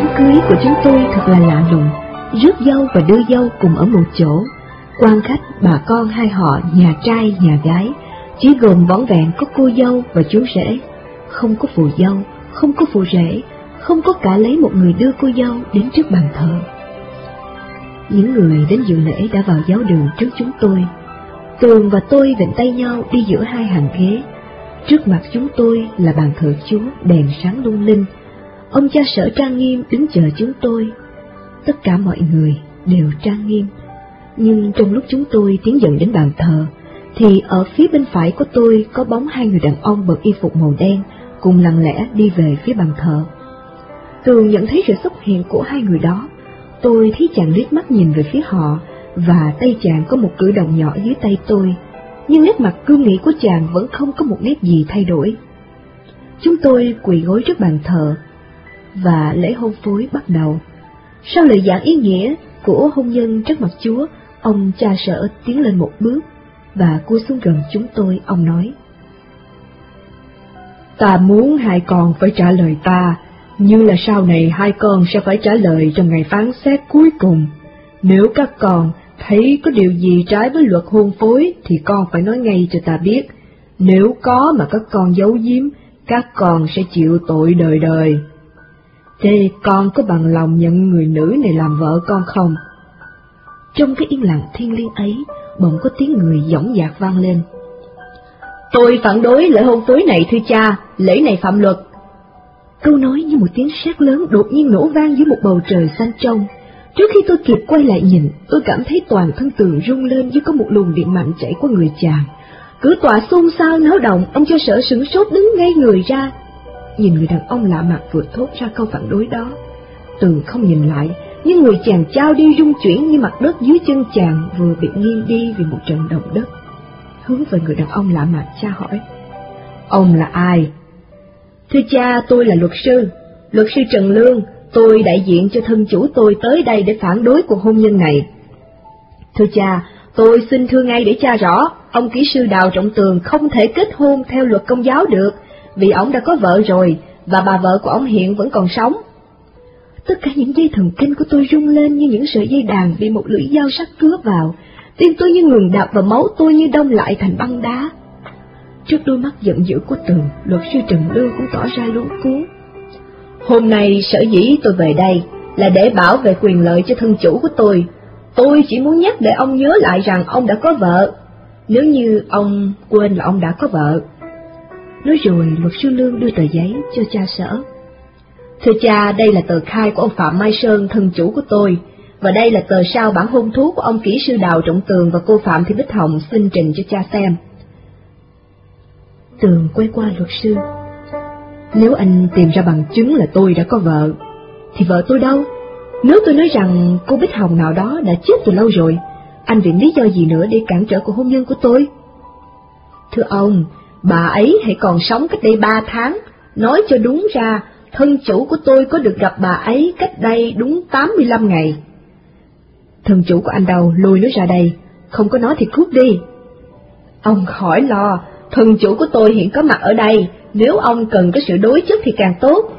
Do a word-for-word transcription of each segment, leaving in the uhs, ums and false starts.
cưới của chúng tôi thật là lạ lùng, rước dâu và đưa dâu cùng ở một chỗ. Quan khách, bà con hai họ, nhà trai, nhà gái, chỉ gồm vỏn vẹn có cô dâu và chú rể, không có phù dâu, không có phù rể, không có cả lấy một người đưa cô dâu đến trước bàn thờ. Những người đến dự lễ đã vào giáo đường trước chúng tôi. Tường và tôi vịnh tay nhau đi giữa hai hàng ghế. Trước mặt chúng tôi là bàn thờ Chúa, đèn sáng lung linh. Ông cha sở trang nghiêm đứng chờ chúng tôi. Tất cả mọi người đều trang nghiêm. Nhưng trong lúc chúng tôi tiến dần đến bàn thờ, thì ở phía bên phải của tôi có bóng hai người đàn ông bận y phục màu đen, cùng lặng lẽ đi về phía bàn thờ. Tường nhận thấy sự xuất hiện của hai người đó. Tôi thấy chàng liếc mắt nhìn về phía họ, và tay chàng có một cử động nhỏ dưới tay tôi, nhưng nét mặt cương nghị của chàng vẫn không có một nét gì thay đổi. Chúng tôi quỳ gối trước bàn thờ, và lễ hôn phối bắt đầu. Sau lời giảng ý nghĩa của hôn nhân trước mặt Chúa, ông cha sở tiến lên một bước, và cúi xuống gần chúng tôi, ông nói: Ta muốn hai con phải trả lời ta, như là sau này hai con sẽ phải trả lời trong ngày phán xét cuối cùng. Nếu các con thấy có điều gì trái với luật hôn phối thì con phải nói ngay cho ta biết. Nếu có mà các con giấu giếm, các con sẽ chịu tội đời đời. Thế con có bằng lòng nhận người nữ này làm vợ con không? Trong cái yên lặng thiêng liêng ấy, bỗng có tiếng người dõng dạc vang lên: Tôi phản đối lễ hôn phối này thưa cha, lễ này phạm luật. Câu nói như một tiếng sét lớn đột nhiên nổ vang dưới một bầu trời xanh trong. Trước khi tôi kịp quay lại nhìn, tôi cảm thấy toàn thân Tường rung lên như có một luồng điện mạnh chảy qua người chàng. Cửa tòa xôn xao náo động, ông cho sở sửng sốt đứng ngay người ra. Nhìn người đàn ông lạ mặt vừa thốt ra câu phản đối đó, Tường không nhìn lại, nhưng người chàng trao đi rung chuyển như mặt đất dưới chân chàng vừa bị nghiêng đi vì một trận động đất. Hướng về người đàn ông lạ mặt, cha hỏi: Ông là ai? Thưa cha, tôi là luật sư, luật sư Trần Lương. Tôi đại diện cho thân chủ tôi tới đây để phản đối cuộc hôn nhân này. Thưa cha, tôi xin thưa ngay để cha rõ, ông kỹ sư Đào Trọng Tường không thể kết hôn theo luật công giáo được, vì ông đã có vợ rồi, và bà vợ của ông hiện vẫn còn sống. Tất cả những dây thần kinh của tôi rung lên như những sợi dây đàn bị một lưỡi dao sắc cứa vào, tim tôi như ngừng đập và máu tôi như đông lại thành băng đá. Trước đôi mắt giận dữ của Tường, luật sư Trần Lương cũng tỏ ra luống cuống. Hôm nay sở dĩ tôi về đây là để bảo vệ quyền lợi cho thân chủ của tôi. Tôi chỉ muốn nhắc để ông nhớ lại rằng ông đã có vợ, nếu như ông quên là ông đã có vợ. Nói rồi, luật sư Lương đưa tờ giấy cho cha sở. Thưa cha, đây là tờ khai của ông Phạm Mai Sơn, thân chủ của tôi, và đây là tờ sao bản hôn thú của ông kỹ sư Đào Trọng Tường và cô Phạm Thị Bích Hồng xin trình cho cha xem. Tường quay qua luật sư: Nếu anh tìm ra bằng chứng là tôi đã có vợ, thì vợ tôi đâu? Nếu tôi nói rằng cô Bích Hồng nào đó đã chết từ lâu rồi, anh viện lý do gì nữa để cản trở cuộc hôn nhân của tôi? Thưa ông, bà ấy hãy còn sống cách đây ba tháng. Nói cho đúng ra, thân chủ của tôi có được gặp bà ấy cách đây đúng tám mươi lăm ngày. Thân chủ của anh đâu, lôi nó ra đây, không có nó thì cút đi. Ông khỏi lo, thân chủ của tôi hiện có mặt ở đây, nếu ông cần có sự đối chất thì càng tốt.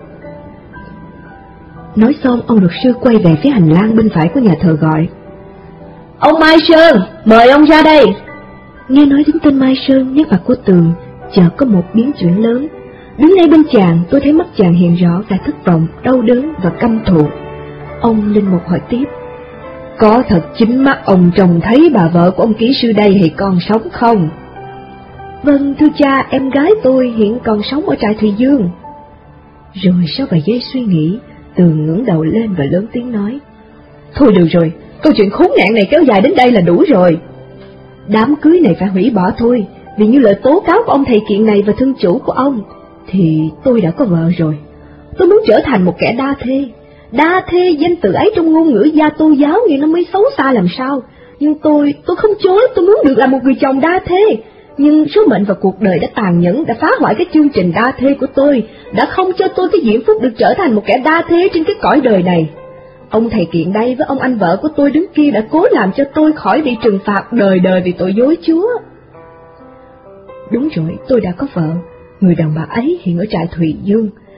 Nói xong, ông luật sư quay về phía hành lang bên phải của nhà thờ gọi: Ông Mai Sơn, mời ông ra đây. Nghe nói đến tên Mai Sơn, nét mặt của Tường chợt có một biến chuyển lớn. Đứng ngay bên chàng, tôi thấy mắt chàng hiện rõ vẻ thất vọng, đau đớn và căm thù. Ông linh mục hỏi tiếp: Có thật chính mắt ông trông thấy bà vợ của ông kỹ sư đây hay còn sống không? Vâng, thưa cha, em gái tôi hiện còn sống ở trại Thùy Dương. Rồi sau vài giây suy nghĩ, Tường ngẩng đầu lên và lớn tiếng nói: Thôi được rồi, câu chuyện khốn nạn này kéo dài đến đây là đủ rồi. Đám cưới này phải hủy bỏ thôi, vì như lời tố cáo của ông thầy kiện này và thân chủ của ông, thì tôi đã có vợ rồi. Tôi muốn trở thành một kẻ đa thê. Đa thê, danh từ ấy trong ngôn ngữ gia tô giáo nghe nó mới xấu xa làm sao. Nhưng tôi, tôi không chối, tôi muốn được làm một người chồng đa thê. Nhưng số mệnh và cuộc đời đã tàn nhẫn, đã phá hoại cái chương trình đa thê của tôi, đã không cho tôi cái diễm phúc được trở thành một kẻ đa thê trên cái cõi đời này. Ông thầy kiện đây với ông anh vợ của tôi đứng kia đã cố làm cho tôi khỏi bị trừng phạt đời đời vì tội dối Chúa. Đúng rồi, tôi đã có vợ, người đàn bà ấy hiện ở trại Thùy Dương.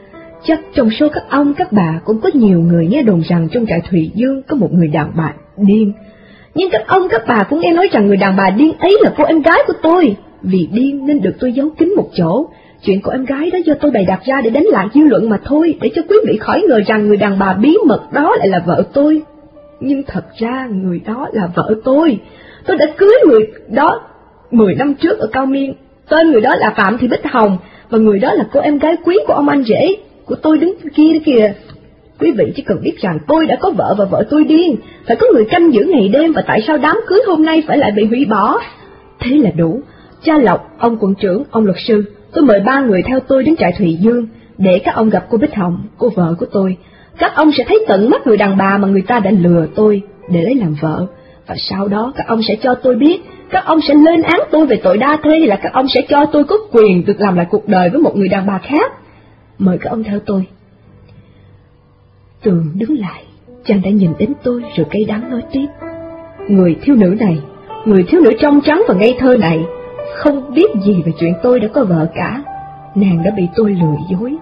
Chắc trong số các ông các bà cũng có nhiều người nghe đồn rằng trong trại Thùy Dương có một người đàn bà điên. Nhưng các ông các bà cũng nghe nói rằng người đàn bà điên ấy là cô em gái của tôi. Vì điên nên được tôi giấu kín một chỗ. Chuyện của em gái đó do tôi bày đặt ra để đánh lạc dư luận mà thôi, để cho quý vị khỏi ngờ rằng người đàn bà bí mật đó lại là vợ tôi. Nhưng thật ra người đó là vợ tôi. Tôi đã cưới người đó mười năm trước ở Cao Miên. Tên người đó là Phạm Thị Bích Hồng, và người đó là cô em gái quý của ông anh rể của tôi đứng kia đó kìa. Quý vị chỉ cần biết rằng tôi đã có vợ và vợ tôi điên, phải có người canh giữ ngày đêm, và tại sao đám cưới hôm nay phải lại bị hủy bỏ. Thế là đủ. Cha Lộc, ông quận trưởng, ông luật sư, tôi mời ba người theo tôi đến trại Thùy Dương để các ông gặp cô Bích Hồng, cô vợ của tôi. Các ông sẽ thấy tận mắt người đàn bà mà người ta đã lừa tôi để lấy làm vợ, và sau đó các ông sẽ cho tôi biết các ông sẽ lên án tôi về tội đa thê, hay là các ông sẽ cho tôi có quyền được làm lại cuộc đời với một người đàn bà khác. Mời các ông theo tôi. Tường đứng lại, chàng đã nhìn đến tôi rồi cay đắng nói tiếp. Người thiếu nữ này, người thiếu nữ trong trắng và ngây thơ này, không biết gì về chuyện tôi đã có vợ cả. Nàng đã bị tôi lừa dối.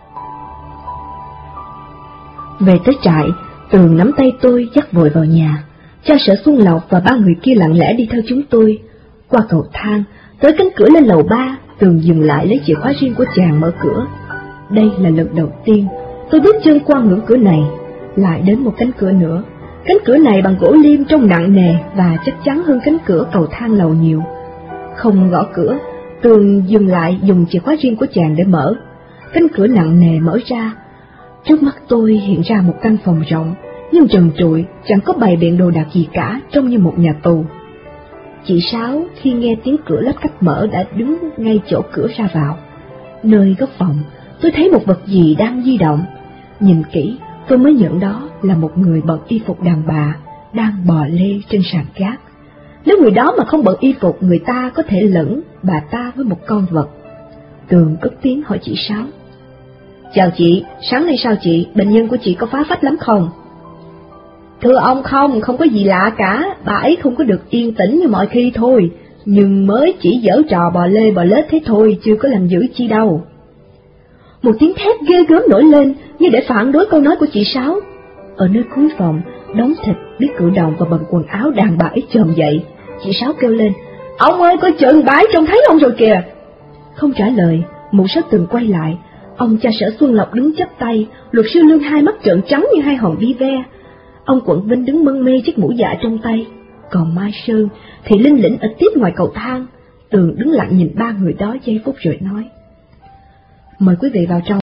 Về tới trại, Tường nắm tay tôi dắt vội vào nhà. Cha Sở Xuân Lộc và ba người kia lặng lẽ đi theo chúng tôi. Qua cầu thang, tới cánh cửa lên lầu ba, Tường dừng lại lấy chìa khóa riêng của chàng mở cửa. Đây là lần đầu tiên tôi bước chân qua ngưỡng cửa này. Lại đến một cánh cửa nữa. Cánh cửa này bằng gỗ liêm trông nặng nề và chắc chắn hơn cánh cửa cầu thang lầu nhiều. Không gõ cửa, Tường dừng lại dùng chìa khóa riêng của chàng để mở. Cánh cửa nặng nề mở ra. Trước mắt tôi hiện ra một căn phòng rộng, nhưng trần trụi, chẳng có bày biện đồ đạc gì cả, trông như một nhà tù. Chị Sáu khi nghe tiếng cửa lách cách mở đã đứng ngay chỗ cửa ra vào. Nơi góc phòng, tôi thấy một vật gì đang di động. Nhìn kỹ, tôi mới nhận đó là một người bận y phục đàn bà, đang bò lê trên sàn gác. Nếu người đó mà không bận y phục, người ta có thể lẫn bà ta với một con vật. Tường cất tiếng hỏi chị Sáu. Chào chị, sáng nay sao chị, bệnh nhân của chị có phá phách lắm không? Thưa ông không, không có gì lạ cả, bà ấy không có được yên tĩnh như mọi khi thôi, nhưng mới chỉ giở trò bò lê bò lết thế thôi, chưa có làm dữ chi đâu. Một tiếng thét ghê gớm nổi lên như để phản đối câu nói của chị Sáu. Ở nơi cuối phòng, đống thịt biết cử động và bận quần áo đàn bà ấy chồm dậy. Chị Sáu kêu lên, ông ơi coi chừng bà ấy trông thấy ông rồi kìa. Không trả lời, mụ Sáu Tường quay lại. Ông cha Sở Xuân Lộc đứng chắp tay, luật sư Lương hai mắt trợn trắng như hai hòn bi ve. Ông Quận Vinh đứng mân mê chiếc mũ dạ trong tay. Còn Mai Sơn thì linh lĩnh ở tiếp ngoài cầu thang. Tường đứng lặng nhìn ba người đó giây phút rồi nói, mời quý vị vào trong.